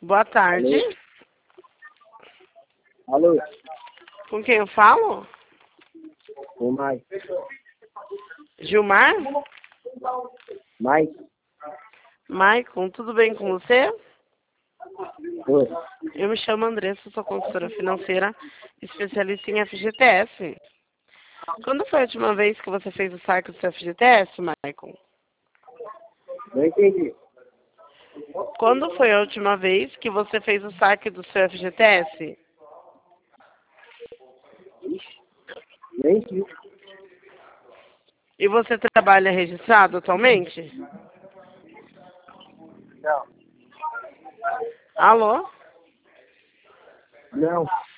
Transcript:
Boa tarde. Alô? Com quem eu falo? O Mike. Gilmar? Mike? Maicon, tudo bem com você? Oi. Eu me chamo Andressa, sou consultora financeira, especialista em FGTS. Quando foi a última vez que você fez o saque do seu FGTS, Maicon? Não entendi. Quando foi a última vez que você fez o saque do seu FGTS? Nem vi. E você trabalha registrado atualmente? Não. Alô? Não.